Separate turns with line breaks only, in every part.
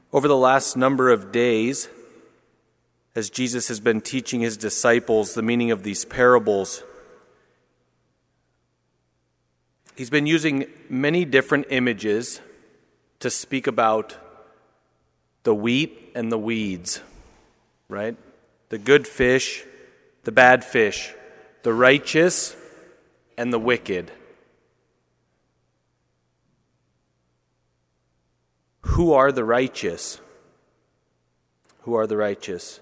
Over the last number of days, as Jesus has been teaching his disciples the meaning of these parables, he's been using many different images to speak about the wheat and the weeds, right? The good fish, the bad fish, the righteous and the wicked. Who are the righteous? Who are the righteous?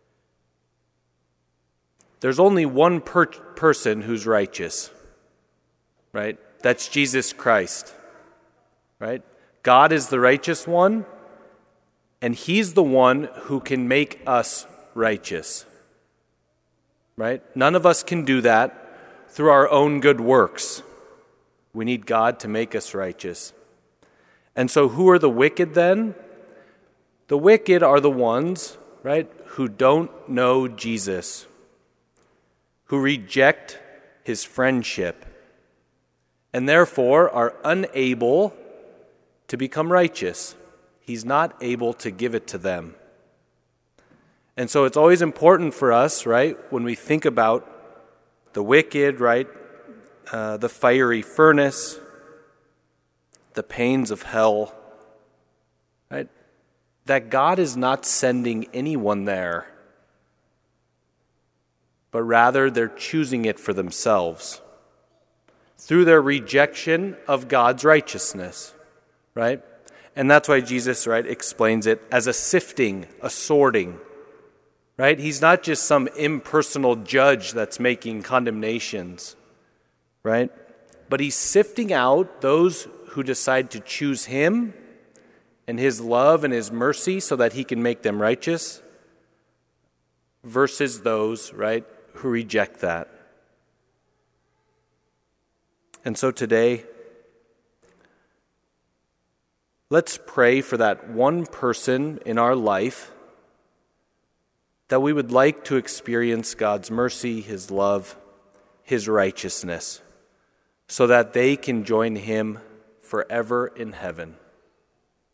There's only one person who's righteous, right? That's Jesus Christ, right? God is the righteous one, and he's the one who can make us righteous, right? None of us can do that through our own good works. We need God to make us righteous. And so who are the wicked then? The wicked are the ones, right, who don't know Jesus, who reject his friendship, and therefore are unable to become righteous. He's not able to give it to them. And so it's always important for us, right, when we think about the wicked, right, the fiery furnace, the pains of hell, right, that God is not sending anyone there, but rather they're choosing it for themselves through their rejection of God's righteousness, right? And that's why Jesus, right, explains it as a sifting, a sorting, right? He's not just some impersonal judge that's making condemnations, right? But he's sifting out those who decide to choose him and his love and his mercy so that he can make them righteous versus those, right, who reject that. And so today, let's pray for that one person in our life that we would like to experience God's mercy, his love, his righteousness, so that they can join him forever in heaven.